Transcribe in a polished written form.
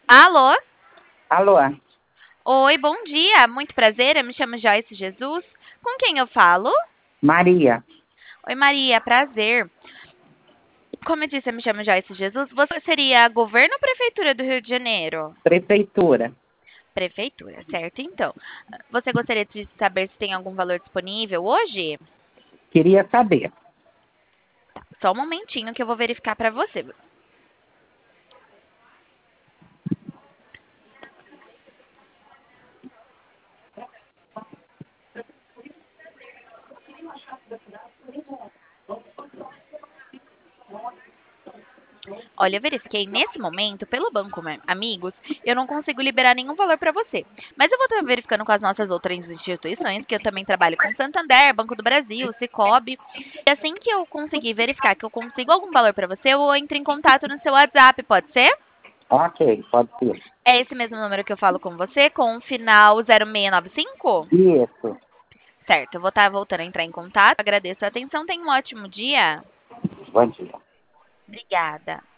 Alô? Alô, Oi, bom dia. Muito prazer. Eu me chamo Joyce Jesus. Com quem eu falo? Maria, Oi, Maria. Prazer. Como eu disse, eu me chamo Joyce Jesus. Você seria governo ou prefeitura do Rio de Janeiro? prefeitura. Prefeitura, certo? Então, você gostaria de saber se tem algum valor disponível hoje? Queria saber. Só um momentinho que eu vou verificar para você. Olha, eu verifiquei nesse momento, pelo Banco Amigos, eu não consigo liberar nenhum valor para você. Mas eu vou estar verificando com as nossas outras instituições, que eu também trabalho com Santander, Banco do Brasil, Cicobi. E assim que eu conseguir verificar que eu consigo algum valor para você, eu entro em contato no seu WhatsApp, pode ser? Ok, pode ser. É esse mesmo número que eu falo com você, com o final 0695? Isso. Certo, eu vou estar voltando a entrar em contato. Agradeço a atenção, tenha um ótimo dia. Bom dia. Obrigada.